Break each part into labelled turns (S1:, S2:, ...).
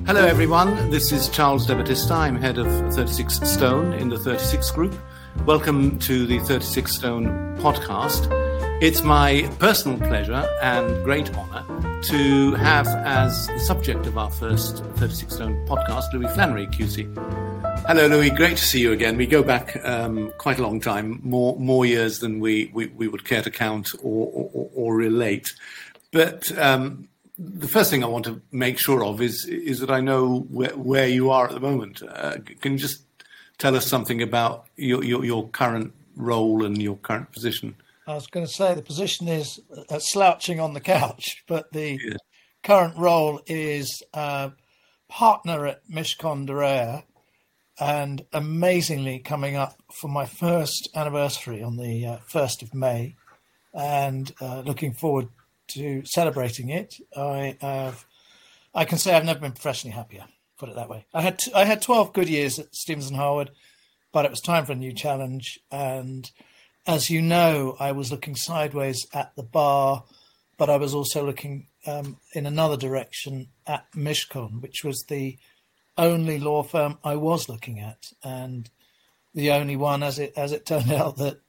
S1: Hello everyone, this is Charles De Battista. I'm head of 36 Stone in the 36 Group. Welcome to the 36 Stone podcast. It's my personal pleasure and great honour to have as the subject of our first 36 Stone podcast, Louis Flannery, QC. Hello Louis, great to see you again. We go back quite a long time, more years than we would care to count or relate. But the first thing I want to make sure of is that I know where you are at the moment. Can you just tell us something about your current role and your current position?
S2: I was going to say the position is slouching on the couch, but the current role is partner at Mishcon de Reya, and amazingly coming up for my first anniversary on the 1st of May, and looking forward to celebrating it. I can say I've never been professionally happier, put it that way. I had 12 good years at Stevens & Harwood, but it was time for a new challenge. And as you know, I was looking sideways at the bar, but I was also looking in another direction at Mishcon, which was the only law firm I was looking at, and the only one, as it turned out, that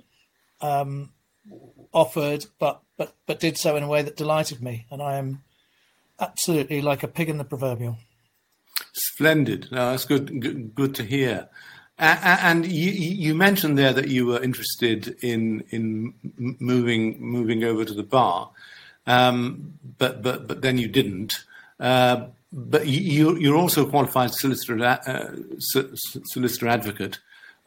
S2: offered, but did so in a way that delighted me, and I am absolutely like a pig in the proverbial.
S1: Splendid. No, that's good to hear. And you mentioned there that you were interested in moving over to the bar, but then you didn't. But you're also a qualified solicitor advocate.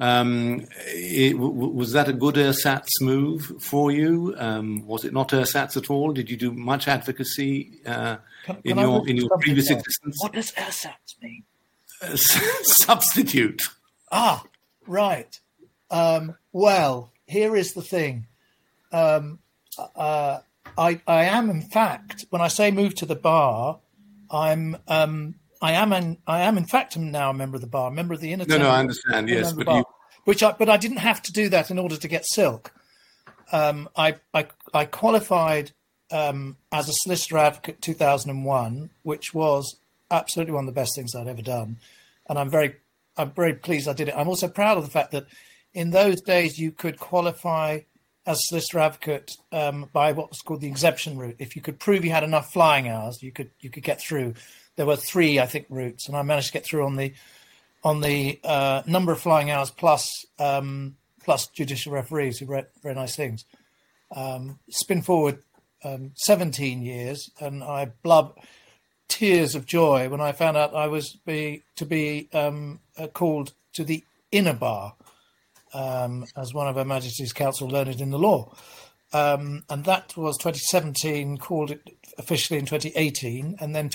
S1: Was that a good ersatz move for you? Was it not ersatz at all? Did you do much advocacy in your previous existence?
S2: What does ersatz mean?
S1: Substitute.
S2: Ah, right. Well, here is the thing. I am, in fact, when I say move to the bar, I am in fact now a member of the bar, a member of the inner.
S1: No, I understand. Yes, but
S2: but I didn't have to do that in order to get silk. I qualified as a solicitor advocate 2001, which was absolutely one of the best things I'd ever done, and I'm very pleased I did it. I'm also proud of the fact that in those days you could qualify as a solicitor advocate by what was called the exemption route. If you could prove you had enough flying hours, you could get through. There were 3, I think, routes, and I managed to get through on the number of flying hours plus judicial referees who wrote very nice things. Spin forward 17 years, and I blub tears of joy when I found out I was to be called to the inner bar as one of Her Majesty's Counsel learned in the law. And that was 2017, called it officially in 2018, and then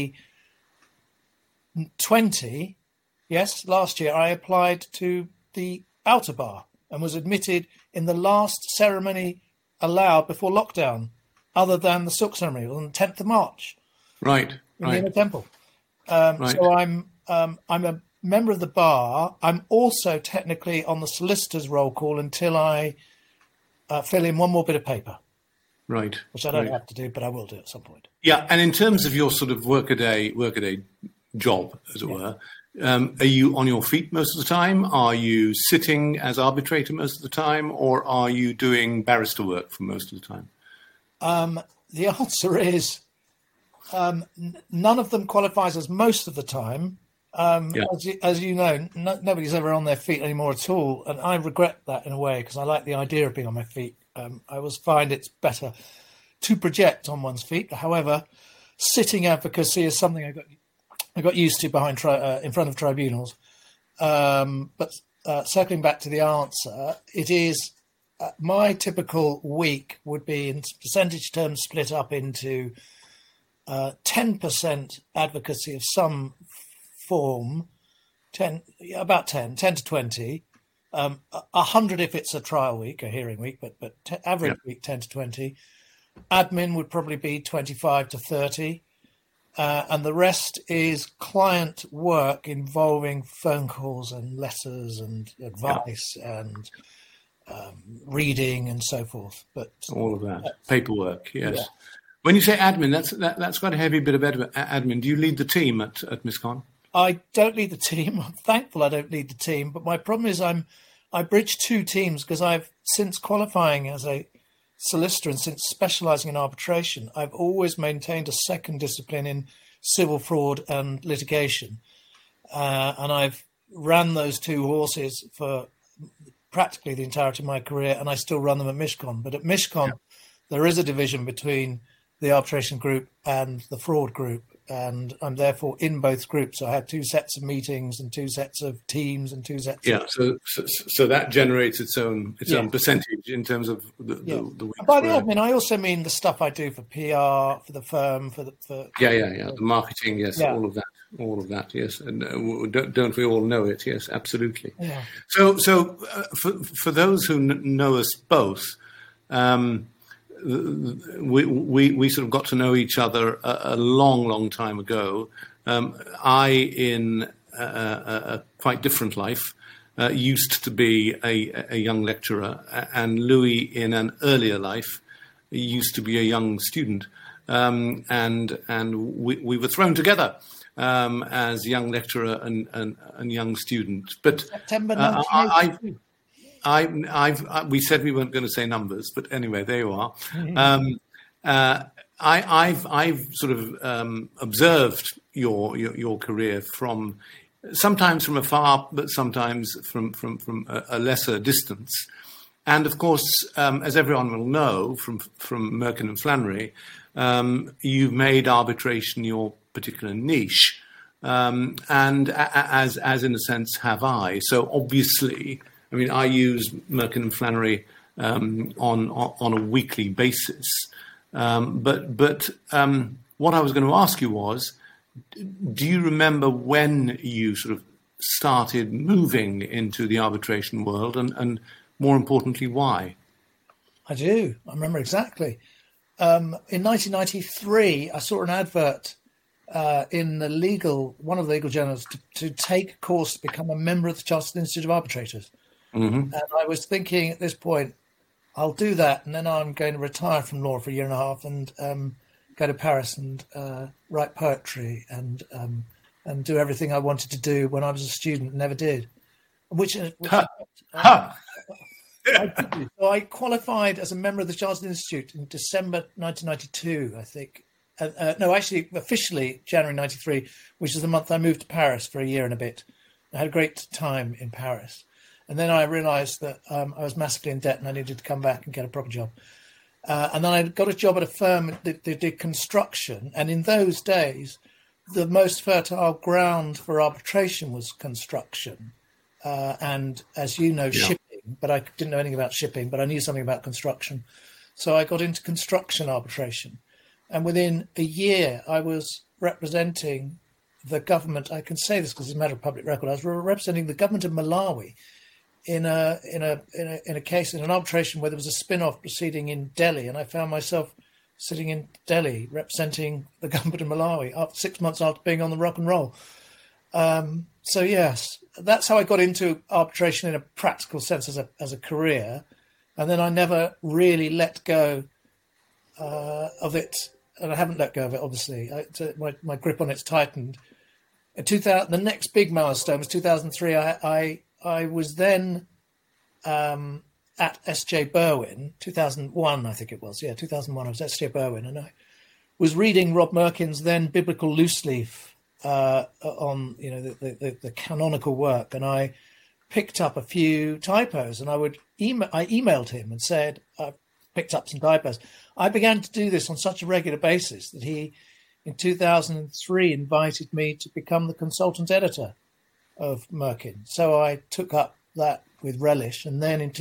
S2: 2020, yes, last year, I applied to the outer bar and was admitted in the last ceremony allowed before lockdown, other than the silk ceremony on the 10th of March.
S1: Right.
S2: In the inner temple. So I'm a member of the bar. I'm also technically on the solicitor's roll call until I fill in one more bit of paper.
S1: Right.
S2: Which I don't have to do, but I will do at some point.
S1: Yeah, and in terms of your sort of workaday job, as it were, are you on your feet most of the time? Are you sitting as arbitrator most of the time? Or are you doing barrister work for most of the time?
S2: The answer is none of them qualifies as most of the time. As you know, nobody's ever on their feet anymore at all. And I regret that in a way, because I like the idea of being on my feet. I always find it's better to project on one's feet. However, sitting advocacy is something I got used to in front of tribunals. But circling back to the answer, it is my typical week would be in percentage terms split up into 10% advocacy of some form, 10 to 20, 100 if it's a trial week, a hearing week, but average week 10 to 20. Admin would probably be 25 to 30. And the rest is client work involving phone calls and letters and advice and reading and so forth. But
S1: all of that paperwork, yes.
S2: Yeah.
S1: When you say admin, that's quite a heavy bit of admin. Do you lead the team at MISCON?
S2: I don't lead the team. I'm thankful I don't lead the team. But my problem is I bridge two teams because I've, since qualifying as a solicitor and since specialising in arbitration, I've always maintained a second discipline in civil fraud and litigation. And I've ran those two horses for practically the entirety of my career, and I still run them at MISCON. But at MISCON, there is a division between the arbitration group and the fraud group, and I'm therefore in both groups. So I have two sets of meetings and two sets of teams and two sets.
S1: So that generates its own percentage in terms of the week's
S2: by the admin, I also mean the stuff I do for PR, for the firm, for
S1: the marketing, all of that, yes, and don't we all know it? Yes, absolutely.
S2: Yeah.
S1: So for those who know us both. We sort of got to know each other a long time ago. I, in a quite different life, used to be a young lecturer, and Louis, in an earlier life, used to be a young student, and we were thrown together as young lecturer and young student. But
S2: September 1982.
S1: we said we weren't going to say numbers, but anyway, there you are. I've sort of observed your career from sometimes from afar, but sometimes from a lesser distance. And of course, as everyone will know from Merkin and Flannery, you've made arbitration your particular niche, and as in a sense have I. So obviously, I mean, I use Merkin and Flannery on a weekly basis. But what I was going to ask you was, do you remember when you sort of started moving into the arbitration world, and more importantly, why?
S2: I do. I remember exactly. In 1993, I saw an advert in one of the legal journals to take a course to become a member of the Chartered Institute of Arbitrators.
S1: Mm-hmm.
S2: And I was thinking at this point, I'll do that, and then I'm going to retire from law for a year and a half and go to Paris and write poetry and do everything I wanted to do when I was a student and never did. I qualified as a member of the Chartered Institute in December 1992, I think. No, actually, officially January 93, which is the month I moved to Paris for a year and a bit. I had a great time in Paris. And then I realised that I was massively in debt and I needed to come back and get a proper job. And then I got a job at a firm that did construction. And in those days, the most fertile ground for arbitration was construction. And as you know, shipping. But I didn't know anything about shipping, but I knew something about construction. So I got into construction arbitration. And within a year, I was representing the government. I can say this because it's a matter of public record. I was representing the government of Malawi in a case, in an arbitration where there was a spin-off proceeding in Delhi, and I found myself sitting in Delhi representing the government of Malawi 6 months after being on the rock and roll. So yes, that's how I got into arbitration in a practical sense as a career, and then I never really let go of it, and I haven't let go of it. Obviously, my grip on it's tightened. The next big milestone was 2003. I was then at S.J. Berwyn, 2001, I think it was. Yeah, 2001. I was at S.J. Berwyn, and I was reading Rob Merkin's then biblical loose leaf on the canonical work, and I picked up a few typos, and I emailed him and said I picked up some typos. I began to do this on such a regular basis that he, in 2003, invited me to become the consultant editor of Merkin. So I took up that with relish, and then in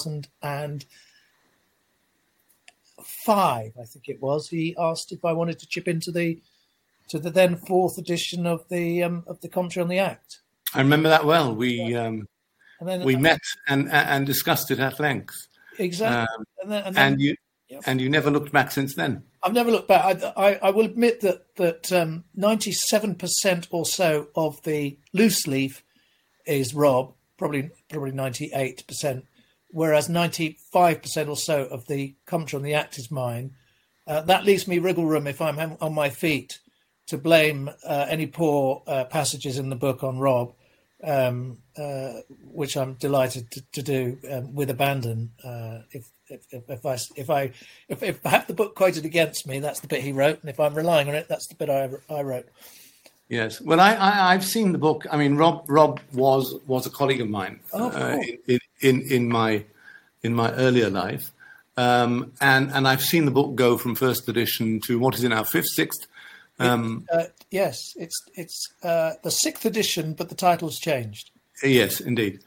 S2: 2005, I think it was, he asked if I wanted to chip into the then fourth edition of the commentary on the Act.
S1: I remember that well. We met and discussed it at length.
S2: Exactly.
S1: And you never looked back since then.
S2: I've never looked back. I will admit that 97% or so of the loose leaf is Rob, probably 98%, whereas 95% or so of the commentary on the Act is mine. That leaves me wriggle room if I'm on my feet to blame any poor passages in the book on Rob, which I'm delighted to do with abandon. If I have the book quoted against me, that's the bit he wrote, and if I'm relying on it, that's the bit I wrote.
S1: Yes. Well, I've seen the book. I mean, Rob was a colleague of mine in my earlier life, and I've seen the book go from first edition to what is it now, fifth, sixth.
S2: Yes, it's the sixth edition, but the title's changed.
S1: Yes, indeed.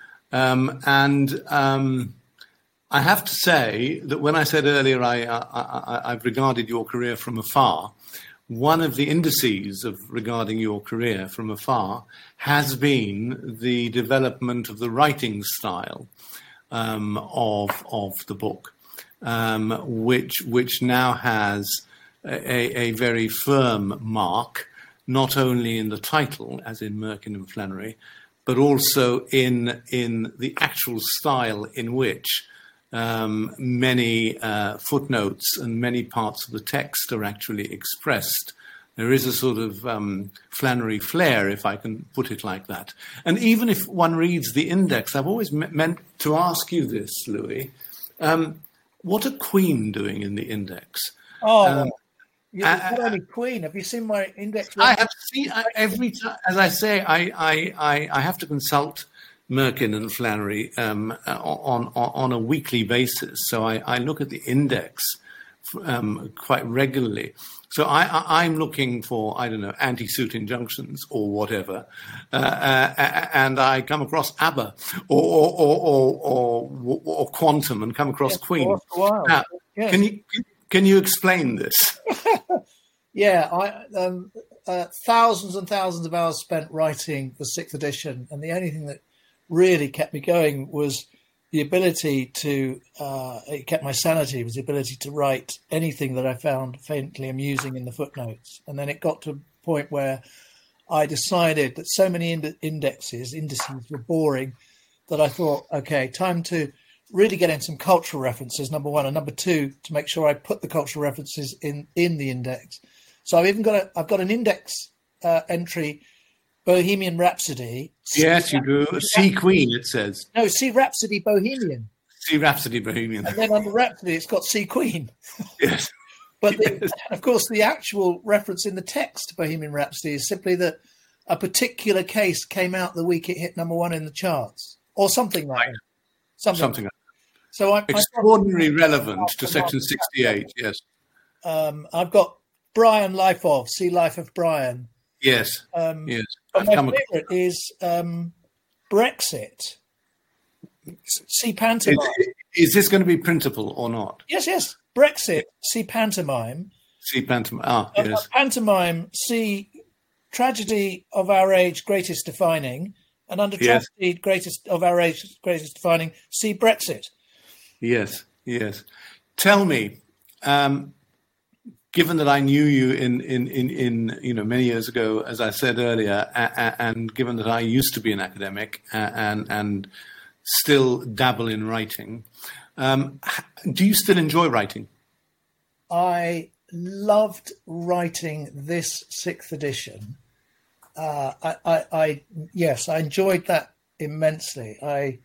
S1: I have to say that when I said earlier I've regarded your career from afar, one of the indices of regarding your career from afar has been the development of the writing style of the book, which now has a very firm mark, not only in the title, as in Merkin and Flannery, but also in the actual style in which many footnotes and many parts of the text are actually expressed. There is a sort of Flannery flair, if I can put it like that. And even if one reads the index, I've always meant to ask you this, Louis. What are Queen doing in the index?
S2: Not only Queen. Have you seen my index?
S1: I have seen every time. As I say, I have to consult Merkin and Flannery on a weekly basis. So I look at the index quite regularly. So I'm looking for, I don't know, anti-suit injunctions or whatever, and I come across ABBA or Quantum and come across Queen. Now, yes. Can you explain this?
S2: Yeah, thousands and thousands of hours spent writing the sixth edition, and the only thing that really kept me going was the ability to, it kept my sanity, was the ability to write anything that I found faintly amusing in the footnotes. And then it got to a point where I decided that so many indices were boring that I thought, okay, time to really get in some cultural references, number one, and number two, to make sure I put the cultural references in the index. So I've got an index entry, Bohemian Rhapsody.
S1: Yes, you do. See Queen, it says.
S2: No, see Rhapsody Bohemian.
S1: See Rhapsody Bohemian.
S2: And then under Rhapsody, it's got See Queen.
S1: Yes.
S2: But of course, the actual reference in the text to Bohemian Rhapsody is simply that a particular case came out the week it hit number one in the charts, or something like that. Something like that. So
S1: extraordinarily relevant to Section 68, yes.
S2: I've got Brian Life of, See Life of Brian.
S1: Yes, yes.
S2: My favourite is Brexit. See Pantomime.
S1: Is this going to be printable or not?
S2: Yes. Brexit, see Pantomime.
S1: See Pantomime, yes.
S2: Pantomime, see Tragedy of Our Age, Greatest Defining. And under Tragedy, Greatest of Our Age, Greatest Defining, see Brexit.
S1: Yes. Tell me, given that I knew you in many years ago, as I said earlier, and given that I used to be an academic and still dabble in writing, do you still enjoy writing?
S2: I loved writing this sixth edition. Yes, I enjoyed that immensely.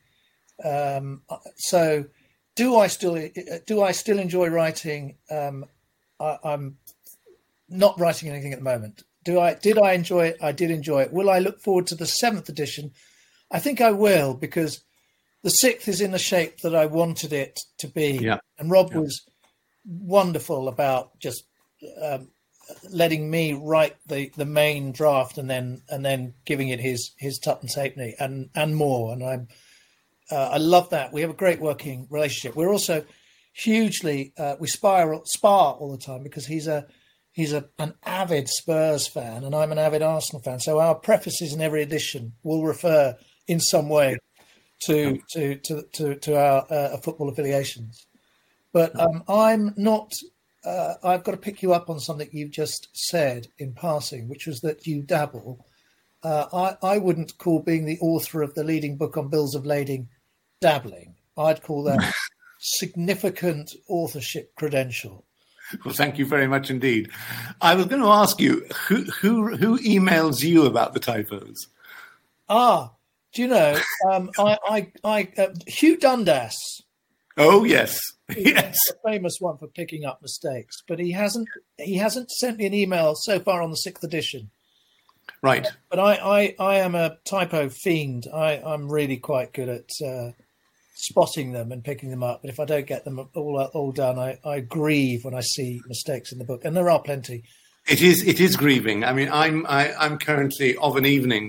S2: So do I still enjoy writing? I'm not writing anything at the moment. Did I enjoy it? I did enjoy it. Will I look forward to the seventh edition? I think I will, because the sixth is in the shape that I wanted it to be.
S1: Yeah. And
S2: Rob was wonderful about just letting me write the main draft and then giving it his tuppence halfpenny and more. And I love that. We have a great working relationship. We're also hugely we spar all the time, because he's an avid Spurs fan and I'm an avid Arsenal fan. So our prefaces in every edition will refer in some way to our football affiliations. But I'm not. I've got to pick you up on something you've just said in passing, which was that you dabble. I wouldn't call being the author of the leading book on bills of lading dabbling. I'd call that significant authorship credential.
S1: Well, thank you very much indeed. I was going to ask you, who emails you about the typos?
S2: Do you know, Hugh Dundas.
S1: Oh, yes. Yes.
S2: A famous one for picking up mistakes, but he hasn't sent me an email so far on the 6th edition.
S1: Right.
S2: But I am a typo fiend. I'm really quite good at spotting them and picking them up. But if I don't get them all done, I grieve when I see mistakes in the book, and there are plenty.
S1: It is grieving. I mean, I'm currently of an evening,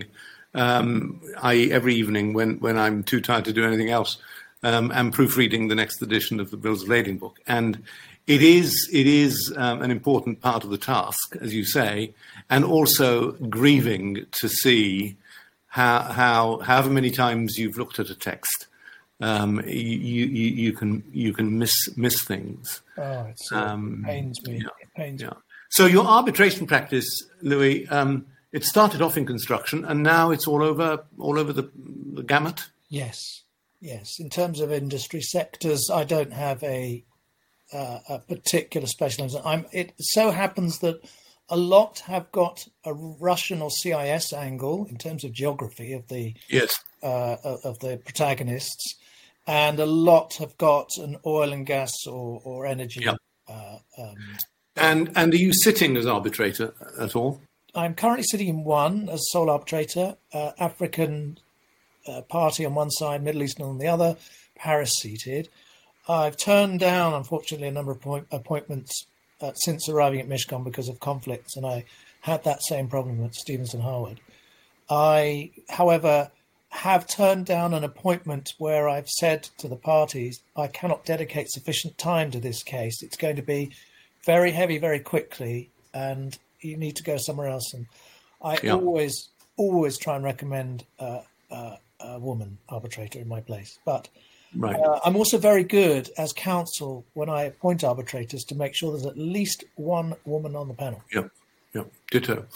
S1: i.e. every evening when I'm too tired to do anything else, I'm proofreading the next edition of the Bills of Lading book, and it is an important part of the task, as you say, and also grieving to see how however many times you've looked at a text, you can miss things.
S2: Oh, it pains me.
S1: Yeah,
S2: it pains me.
S1: So your arbitration practice, Louis, it started off in construction, and now it's all over the gamut.
S2: Yes. In terms of industry sectors, I don't have a particular specialism. It so happens that a lot have got a Russian or CIS angle in terms of geography of the of the protagonists, and a lot have got an oil and gas or energy.
S1: Yep. And are you sitting as arbitrator at all?
S2: I'm currently sitting in one as sole arbitrator, African party on one side, Middle Eastern on the other, Paris seated. I've turned down, unfortunately, a number of appointments since arriving at Mishcon because of conflicts, and I had that same problem at Stevenson Harwood. I, however, have turned down an appointment where I've said to the parties, I cannot dedicate sufficient time to this case. It's going to be very heavy, very quickly, and you need to go somewhere else. And I always try and recommend a woman arbitrator in my place. But
S1: right.
S2: I'm also very good as counsel when I appoint arbitrators to make sure there's at least one woman on the panel.
S1: Yep, ditto.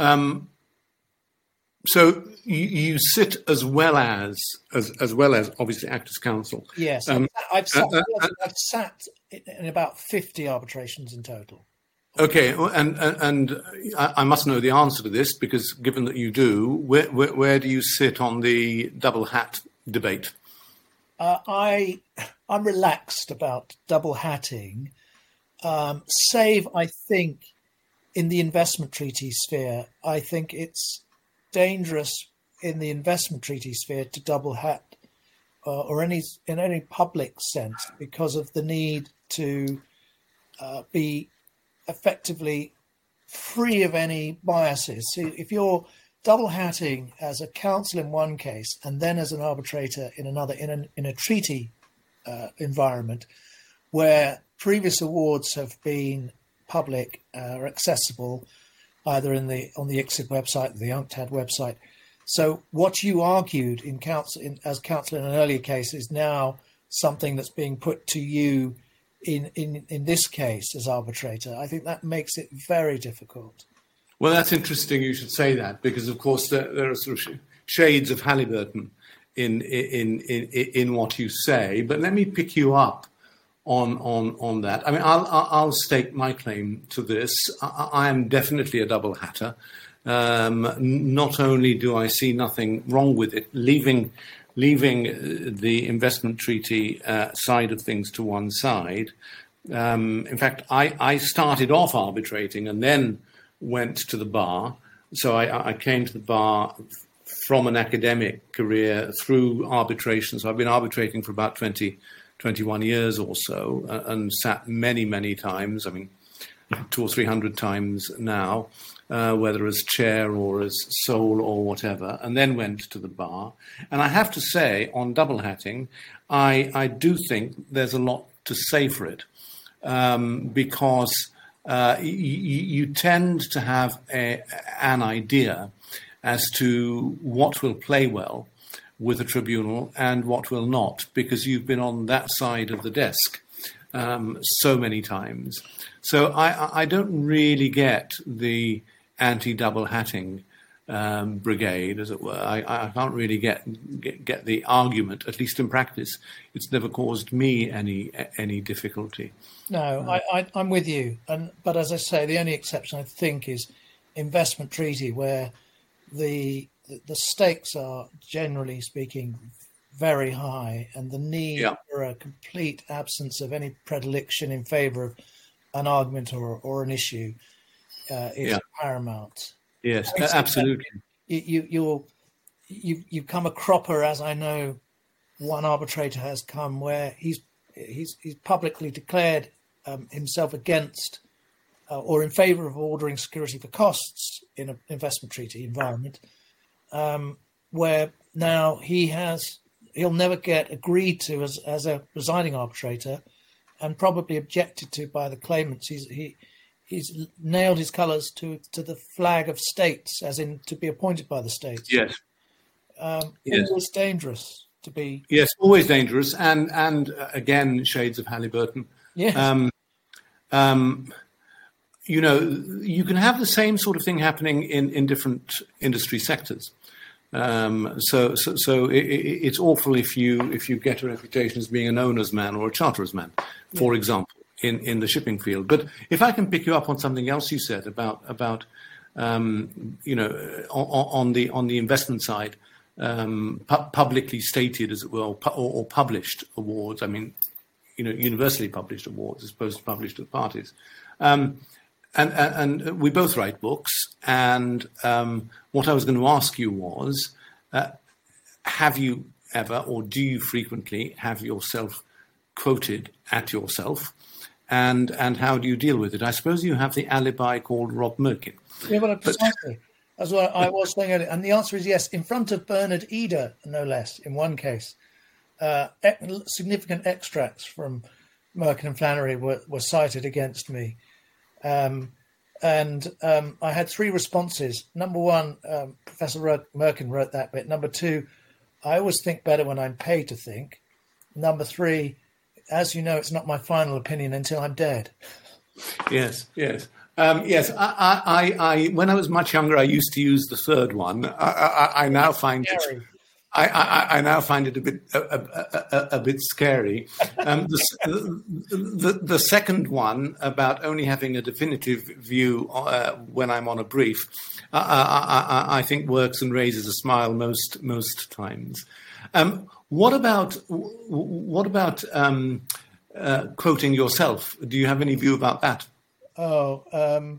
S1: So you sit as well as obviously act as counsel.
S2: Yes, I've sat in about 50 arbitrations in total.
S1: Okay, and I must know the answer to this, because given that you do, where do you sit on the double hat debate?
S2: I'm relaxed about double hatting, save I think in the investment treaty sphere. I think it's dangerous in the investment treaty sphere to double hat, or in any public sense, because of the need to be effectively free of any biases. So if you're double hatting as a counsel in one case and then as an arbitrator in another, in a treaty environment where previous awards have been public or accessible, either on the ICSID website, the UNCTAD website. So what you argued as counsel in an earlier case is now something that's being put to you in this case as arbitrator. I think that makes it very difficult.
S1: Well, that's interesting you should say that, because of course there are sort of shades of Halliburton in what you say. But let me pick you up on that. I mean, I'll stake my claim to this. I am definitely a double hatter. Not only do I see nothing wrong with it, leaving the investment treaty side of things to one side. In fact, I started off arbitrating and then went to the bar. So I came to the bar from an academic career through arbitration. So I've been arbitrating for about 21 years or so, and sat many, many times. I mean, 200 or 300 times now, whether as chair or as sole or whatever, and then went to the bar. And I have to say, on double hatting, I do think there's a lot to say for it, because you tend to have an idea as to what will play well with a tribunal and what will not, because you've been on that side of the desk so many times. So I don't really get the anti-double hatting brigade, as it were. I can't really get the argument, at least in practice. It's never caused me any difficulty.
S2: No, I'm with you. But as I say, the only exception I think is investment treaty, where the stakes are, generally speaking, very high, and the need for a complete absence of any predilection in favour of an argument or an issue is paramount.
S1: Yes, absolutely.
S2: You come a cropper, as I know one arbitrator has come, where he's publicly declared himself against or in favour of ordering security for costs in an investment treaty environment, where now he'll never get agreed to as a residing arbitrator, and probably objected to by the claimants. He's nailed his colours to the flag of states, as in to be appointed by the states.
S1: Yes.
S2: Always dangerous to be.
S1: Yes, always dangerous, and again, shades of Halliburton.
S2: Yes.
S1: You can have the same sort of thing happening in different industry sectors. So it's awful if you get a reputation as being an owner's man or a charterer's man, for example, in the shipping field. But if I can pick you up on something else you said about on the investment side, publicly stated, as it were, or published awards. I mean, universally published awards as opposed to published to the parties. And we both write books, and what I was going to ask you was, have you ever, or do you frequently have yourself quoted at yourself, and how do you deal with it? I suppose you have the alibi called Rob Merkin.
S2: Yeah, well, precisely. That's what I was saying earlier. And the answer is yes, in front of Bernard Eder, no less, in one case. Significant extracts from Merkin and Flannery were cited against me. I had three responses. Number one, Professor Merkin wrote that bit. Number two, I always think better when I'm paid to think. Number three, as you know, it's not my final opinion until I'm dead.
S1: Yes. I when I was much younger, I used to use the third one. I now find it. I now find it a bit scary. The second one about only having a definitive view when I'm on a brief, I think works and raises a smile most times. What about quoting yourself? Do you have any view about that?
S2: No.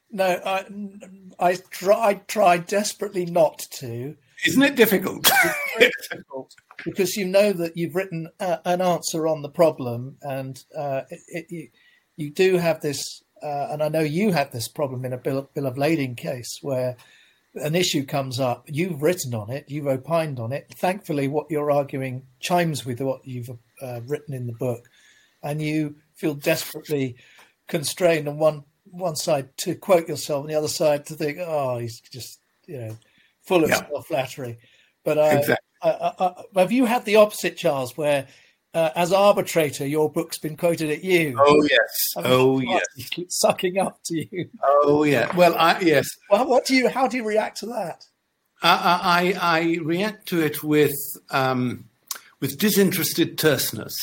S2: I tried desperately not to.
S1: Isn't it difficult?
S2: It's difficult because you know that you've written an answer on the problem, and you do have this, and I know you have this problem in a bill of lading case where an issue comes up. You've written on it, you've opined on it. Thankfully, what you're arguing chimes with what you've written in the book, and you feel desperately constrained on one side to quote yourself, and the other side to think, oh, he's just full of self-flattery. But exactly. Have you had the opposite, Charles, where as arbitrator, your book's been quoted at you?
S1: Oh, yes. Yes.
S2: Keep sucking up to you.
S1: Oh, yeah. Well, yes.
S2: Well, how do you react to that?
S1: I react to it with disinterested terseness.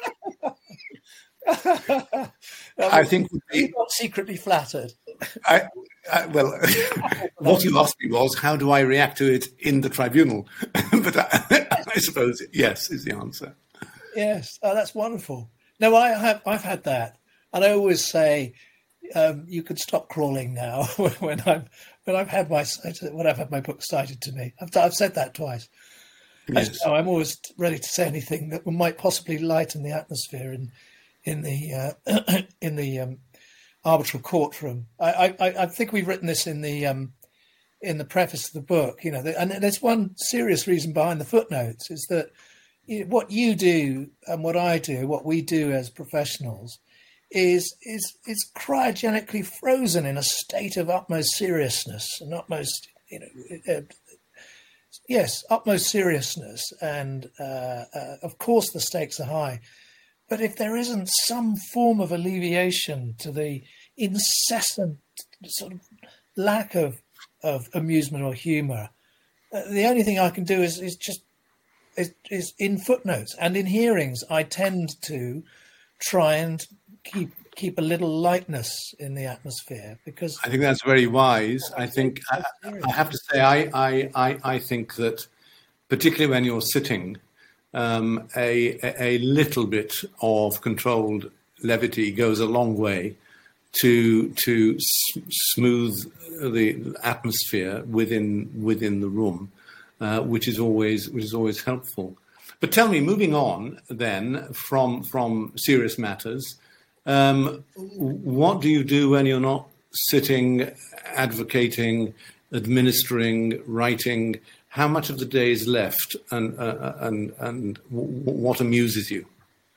S1: I think
S2: you got secretly flattered.
S1: Well, what you asked me was, how do I react to it in the tribunal? But I suppose yes is the answer.
S2: Yes, that's wonderful. No, I've had that, and I always say, you can stop crawling now when I've had my book cited to me. I've said that twice.
S1: Yes.
S2: I'm always ready to say anything that might possibly lighten the atmosphere in the arbitral courtroom. I think we've written this in the preface of the book. And there's one serious reason behind the footnotes is that what you do and what I do, what we do as professionals, is cryogenically frozen in a state of utmost seriousness and utmost seriousness. And of course, the stakes are high. But if there isn't some form of alleviation to the incessant sort of lack of amusement or humour. The only thing I can do is in footnotes and in hearings. I tend to try and keep a little lightness in the atmosphere, because
S1: I think that's very wise. I think I have to say I think that particularly when you're sitting, a little bit of controlled levity goes a long way to smooth the atmosphere within the room, which is always helpful. But tell me, moving on then from serious matters, what do you do when you're not sitting, advocating, administering, writing? How much of the day is left, and what amuses you?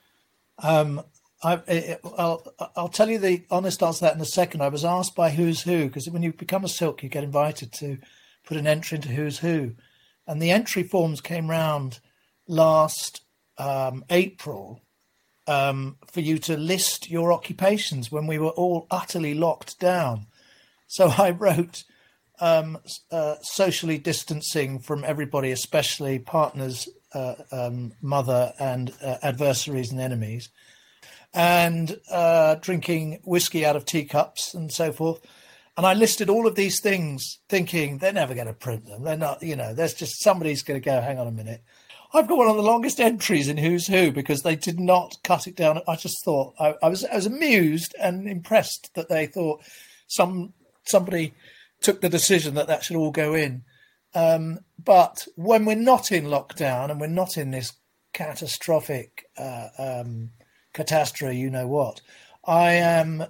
S2: I'll tell you the honest answer to that in a second. I was asked by Who's Who, because when you become a Silk, you get invited to put an entry into Who's Who, and the entry forms came round last April for you to list your occupations when we were all utterly locked down. So I wrote socially distancing from everybody, especially partners, mother, and adversaries and enemies, and drinking whiskey out of teacups and so forth. And I listed all of these things thinking they're never going to print them. They're not, there's just somebody's going to go, hang on a minute. I've got one of the longest entries in Who's Who because they did not cut it down. I just thought I was amused and impressed that they thought somebody took the decision that should all go in. But when we're not in lockdown and we're not in this catastrophic catastrophe, I'm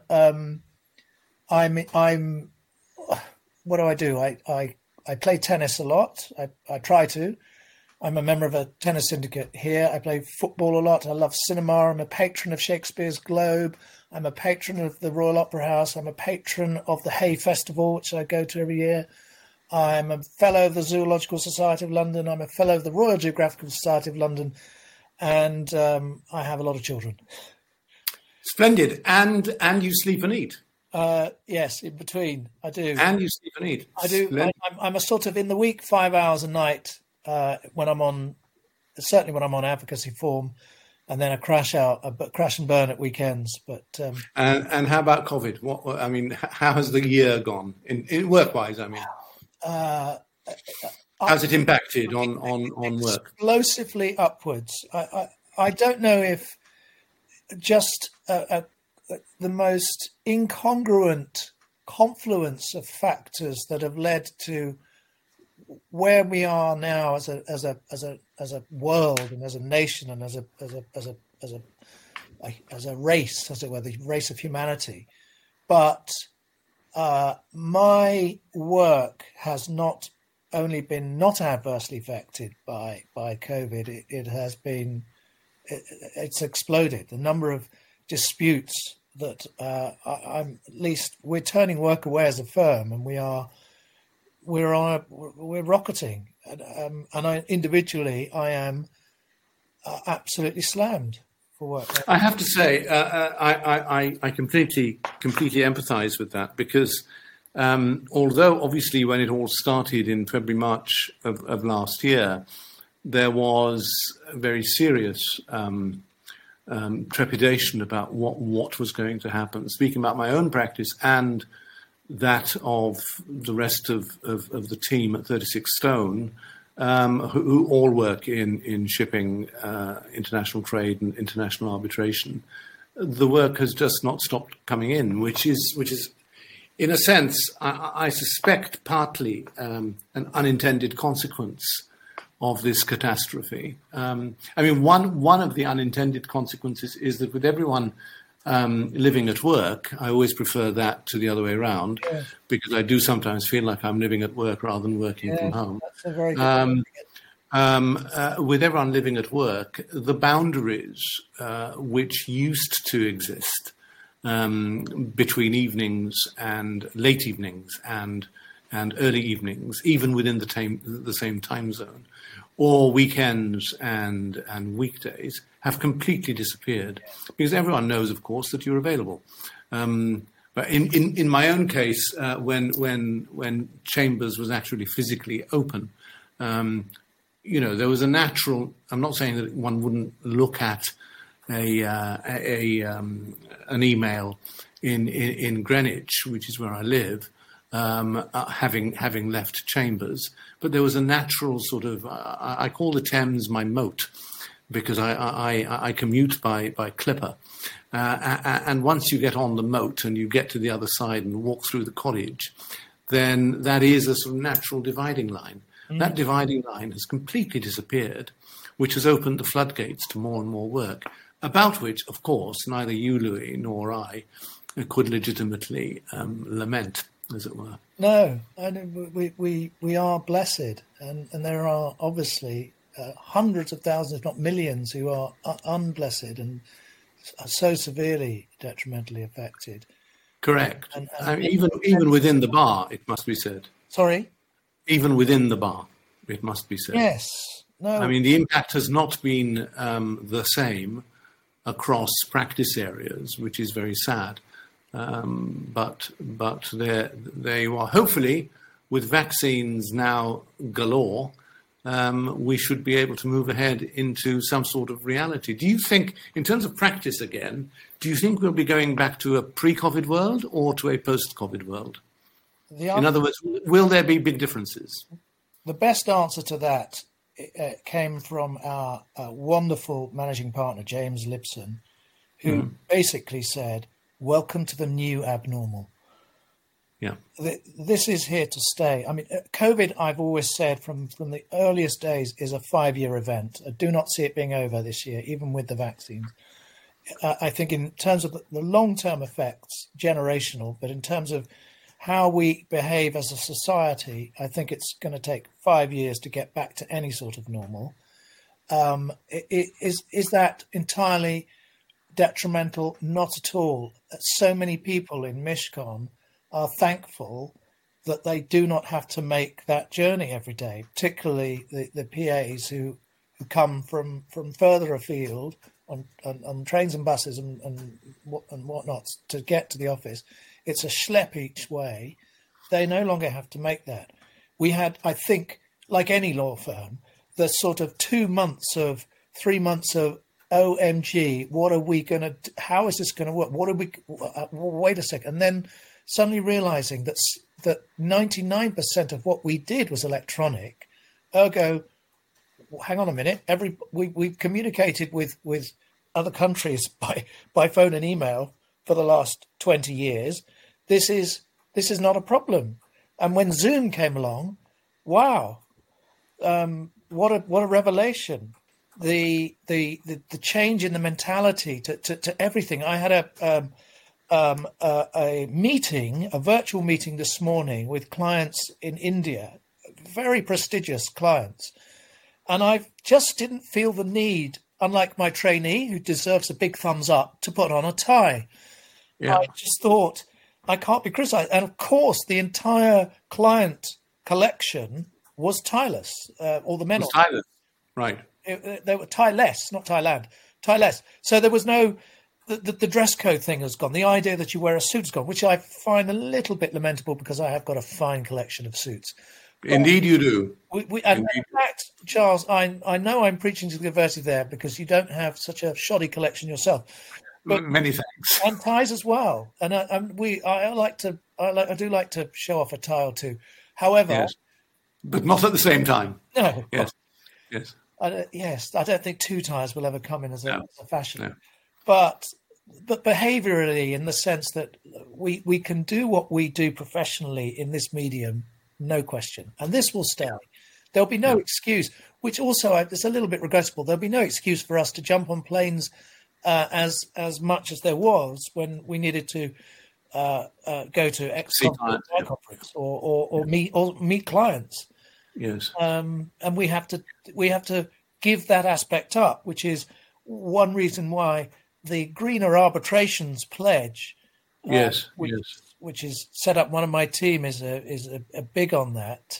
S2: what do I do? I play tennis a lot. I try to. I'm a member of a tennis syndicate here. I play football a lot. I love cinema. I'm a patron of Shakespeare's Globe. I'm a patron of the Royal Opera House. I'm a patron of the Hay Festival, which I go to every year. I'm a fellow of the Zoological Society of London. I'm a fellow of the Royal Geographical Society of London. And I have a lot of children.
S1: Splendid. And you sleep and eat.
S2: Yes, in between. I do.
S1: And you sleep and eat.
S2: I do. I'm a sort of in the week 5 hours a night when I'm on advocacy form, and then I crash and burn at weekends. But
S1: and how about COVID? How has the year gone in work-wise? How's it impacted on work?
S2: Explosively upwards. I don't know if just the most incongruent confluence of factors that have led to where we are now as a world and as a nation and as a race, as it were, the race of humanity. But my work has not only been not adversely affected by COVID, it's exploded. The number of disputes that we're turning work away as a firm, and we're rocketing. And individually, I am absolutely slammed for work.
S1: I have to say, I completely empathise with that, because although obviously when it all started in February, March of last year, there was a very serious trepidation about what was going to happen. Speaking about my own practice and that of the rest of the team at 36 Stone, who all work in shipping, international trade and international arbitration, the work has just not stopped coming in, which is in a sense, I suspect partly an unintended consequence of this catastrophe. One of the unintended consequences is that with everyone living at work, I always prefer that to the other way around, because I do sometimes feel like I'm living at work rather than working from home.
S2: That's a very good
S1: with everyone living at work, the boundaries which used to exist between evenings and late evenings and early evenings, even within the same time zone, or weekends and weekdays, have completely disappeared, because everyone knows, of course, that you're available. But in my own case, when Chambers was actually physically open, there was a natural. I'm not saying that one wouldn't look at an email in Greenwich, which is where I live, having left Chambers, but there was a natural sort of. I call the Thames my moat, because I commute by Clipper. And once you get on the moat and you get to the other side and walk through the cottage, then that is a sort of natural dividing line. Mm. That dividing line has completely disappeared, which has opened the floodgates to more and more work, about which, of course, neither you, Louis, nor I could legitimately lament, as it were.
S2: No, we are blessed, and there are obviously hundreds of thousands, if not millions, who are unblessed and so severely detrimentally affected.
S1: Correct. And even within the bar, it must be said.
S2: Sorry?
S1: Even within the bar, it must be said.
S2: Yes. No.
S1: I mean, the impact has not been the same across practice areas, which is very sad. But they are, hopefully, with vaccines now galore, we should be able to move ahead into some sort of reality. Do you think, in terms of practice again, do you think we'll be going back to a pre-COVID world or to a post-COVID world? In other words, will there be big differences?
S2: The best answer to that came from our wonderful managing partner, James Lipson, who basically said, "Welcome to the new abnormal."
S1: Yeah,
S2: this is here to stay. I mean, COVID, I've always said from the earliest days, is a 5-year event. I do not see it being over this year, even with the vaccines. I think in terms of the long-term effects, generational, but in terms of how we behave as a society, I think it's going to take 5 years to get back to any sort of normal. Is that entirely detrimental? Not at all. So many people in Mishcon are thankful that they do not have to make that journey every day, particularly the PAs who come from further afield on trains and buses and whatnot to get to the office. It's a schlep each way. They no longer have to make that. We had, I think, like any law firm, the sort of 3 months of OMG, what are we going to, how is this going to work? Wait a second. And then suddenly realizing that 99% of what we did was electronic. Ergo, hang on a minute. We've communicated with other countries by phone and email for the last 20 years. This is not a problem. And when Zoom came along, wow, what a revelation! The change in the mentality to everything. I had a meeting, a virtual meeting this morning with clients in India, very prestigious clients. And I just didn't feel the need, unlike my trainee who deserves a big thumbs up, to put on a tie. Yeah. I just thought I can't be criticized. And of course, the entire client collection was tieless. All the men
S1: was tieless, right.
S2: They were tie-less, not Thailand, tie-less. So there was no... The dress code thing has gone. The idea that you wear a suit has gone, which I find a little bit lamentable because I have got a fine collection of suits. But
S1: indeed you do.
S2: In fact, Charles, I know I'm preaching to the converted there because you don't have such a shoddy collection yourself. But
S1: many thanks.
S2: And ties as well. And I do like to show off a tie or two. However...
S1: Yes. But not at the same time.
S2: No.
S1: Yes.
S2: Yes. I don't think two ties will ever come in as a fashion.
S1: No.
S2: But behaviorally, in the sense that we can do what we do professionally in this medium, no question. And this will stay. There'll be no excuse, which also is a little bit regrettable. There'll be no excuse for us to jump on planes as much as there was when we needed to go to X conference or meet clients.
S1: Yes.
S2: And we have to give that aspect up, which is one reason why the Greener Arbitrations Pledge, which is set up, one of my team is a big on that.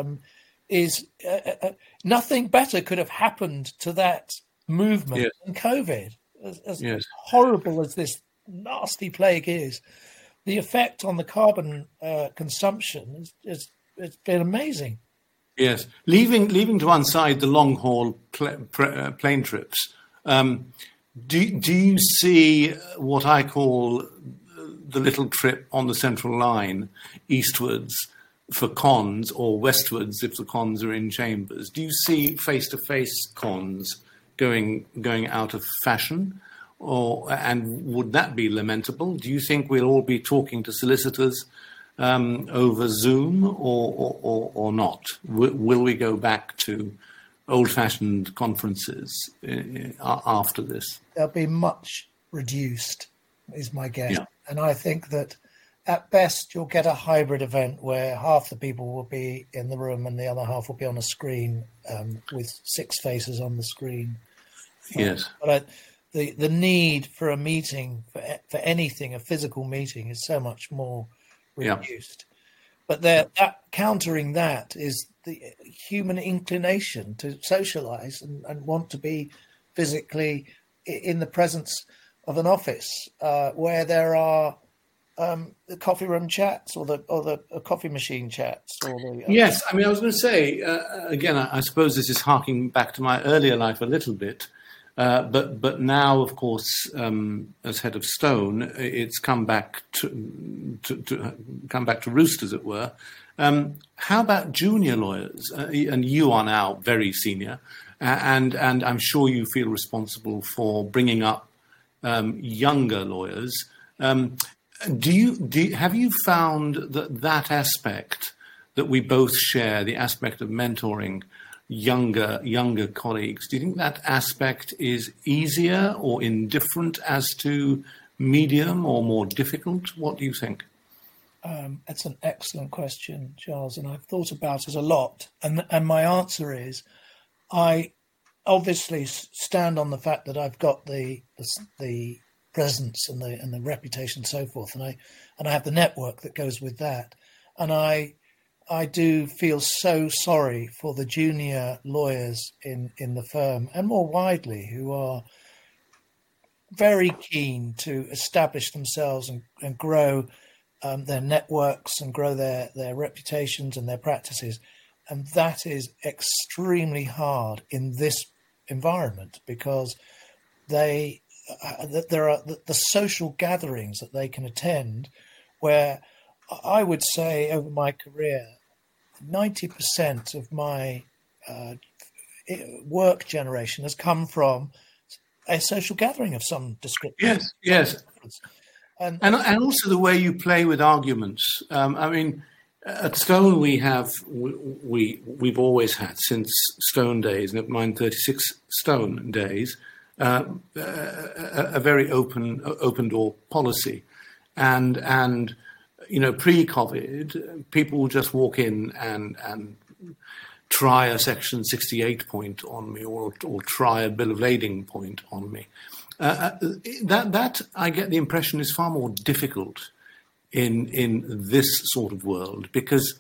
S2: Nothing better could have happened to that movement than COVID. As horrible as this nasty plague is, the effect on the carbon consumption is it's been amazing.
S1: Yes, leaving to one side the long haul plane trips. Do you see what I call the little trip on the Central Line eastwards for cons, or westwards if the cons are in chambers? Do you see face-to-face cons going out of fashion, and would that be lamentable? Do you think we'll all be talking to solicitors over Zoom or not? Will we go back to old-fashioned conferences after this?
S2: They'll be much reduced, is my guess.
S1: Yeah.
S2: And I think that at best you'll get a hybrid event where half the people will be in the room and the other half will be on a screen with 6 faces on the screen.
S1: Yes.
S2: But the need for a meeting, for anything, a physical meeting, is so much more reduced. But countering that is the human inclination to socialize and want to be physically in the presence of an office where there are the coffee room chats or the coffee machine chats.
S1: Yes, I mean, I was going to say, again, I suppose this is harking back to my earlier life a little bit, but now, of course, as head of Stone, it's come back to roost, as it were. How about junior lawyers? And you are now very senior, and I'm sure you feel responsible for bringing up younger lawyers. Have you found that aspect that we both share, the aspect of mentoring younger colleagues, do you think that aspect is easier or indifferent as to medium or more difficult? What do you think?
S2: That's an excellent question, Charles, and I've thought about it a lot. And my answer is, I obviously stand on the fact that I've got the presence and the reputation and so forth, and I have the network that goes with that. And I do feel so sorry for the junior lawyers in the firm and more widely who are very keen to establish themselves and grow their networks and grow their reputations and their practices. And that is extremely hard in this environment because there are the social gatherings that they can attend where I would say over my career, 90% of my work generation has come from a social gathering of some description.
S1: Yes. And also the way you play with arguments. I mean, at Stone we've always had, since Stone days, never mind 36 Stone days, a very open door policy, and you know, pre-COVID, people will just walk in and try a Section 68 point on me, or try a bill of lading point on me. That I get the impression is far more difficult in this sort of world, because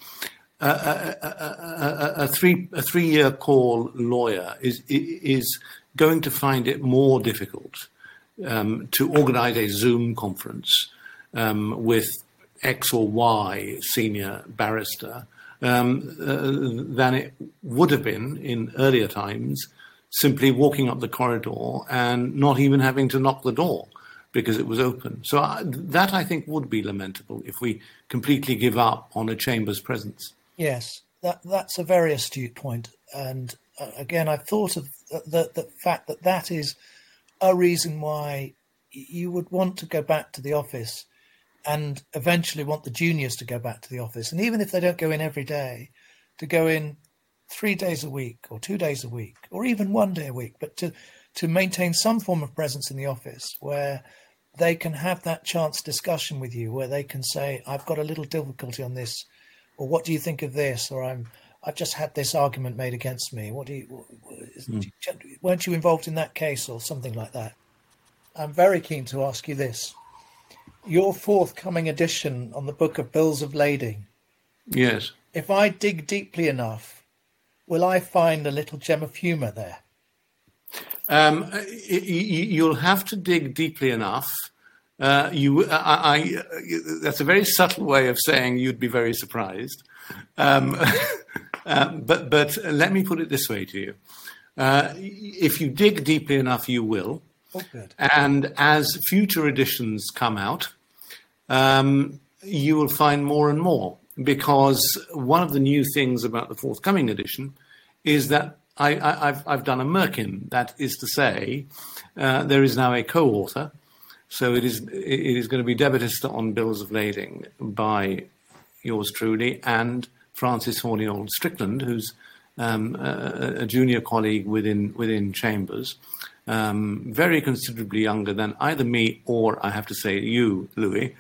S1: a 3-year call lawyer is going to find it more difficult to organise a Zoom conference with X or Y senior barrister than it would have been in earlier times, simply walking up the corridor and not even having to knock the door because it was open. So that, I think, would be lamentable if we completely give up on a chamber's presence.
S2: Yes, that's a very astute point. And again, I've thought of the fact that is a reason why you would want to go back to the office and eventually want the juniors to go back to the office. And even if they don't go in every day, to go in 3 days a week or 2 days a week or even 1 day a week, but to maintain some form of presence in the office where they can have that chance discussion with you, where they can say, I've got a little difficulty on this, or what do you think of this? Or I've just had this argument made against me. Weren't you involved in that case, or something like that? I'm very keen to ask you this. Your forthcoming edition on the Book of Bills of Lading.
S1: Yes.
S2: If I dig deeply enough, will I find a little gem of humour there?
S1: You'll have to dig deeply enough That's a very subtle way of saying you'd be very surprised. But let me put it this way to you. If you dig deeply enough, you will.
S2: Oh, good.
S1: And as future editions come out, you will find more and more. Because one of the new things about the forthcoming edition is that I've done a Merkin. That is to say, there is now a co-author. So it is going to be Debitista on Bills of Lading by yours truly and Francis Horniall Strickland, who's a junior colleague within Chambers, very considerably younger than either me or, I have to say, you, Louis.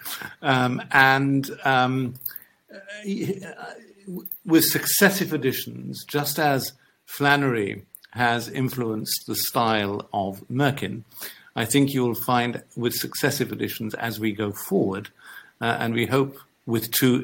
S1: With successive editions, just as Flannery has influenced the style of Merkin, I think you'll find with successive editions as we go forward, and we hope with two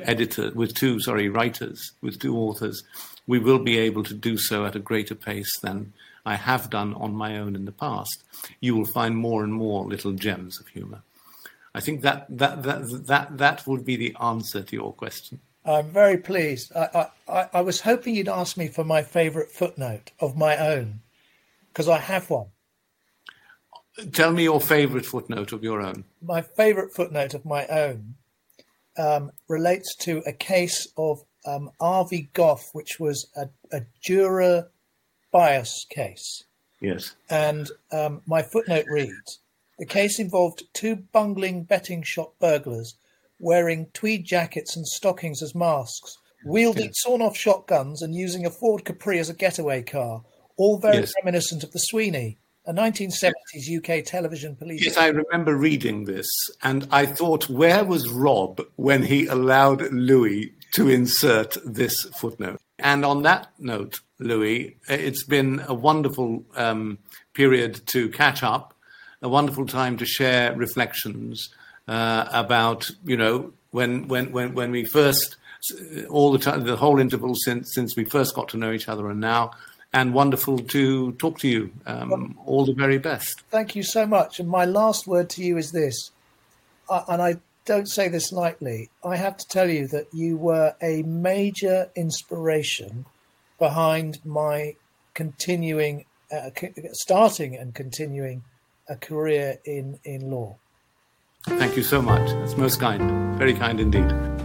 S1: authors, we will be able to do so at a greater pace than I have done on my own in the past. You will find more and more little gems of humour. I think that would be the answer to your question.
S2: I'm very pleased. I was hoping you'd ask me for my favourite footnote of my own, because I have one.
S1: Tell me your favourite footnote of your own.
S2: My favourite footnote of my own relates to a case of R.V. Goff, which was a juror bias case.
S1: Yes.
S2: And my footnote reads, the case involved two bungling betting shop burglars wearing tweed jackets and stockings as masks, wielding sawn-off shotguns and using a Ford Capri as a getaway car, all very reminiscent of the Sweeney, a 1970s UK television police.
S1: Yes, I remember reading this, and I thought, where was Rob when he allowed Louis to insert this footnote? And on that note, Louis, it's been a wonderful period to catch up, a wonderful time to share reflections about, when we first, all the time, the whole interval since we first got to know each other and now, and wonderful to talk to you. All the very best.
S2: Thank you so much. And my last word to you is this, and I don't say this lightly. I have to tell you that you were a major inspiration behind my starting and continuing a career in law.
S1: Thank you so much. That's most kind. Very kind indeed.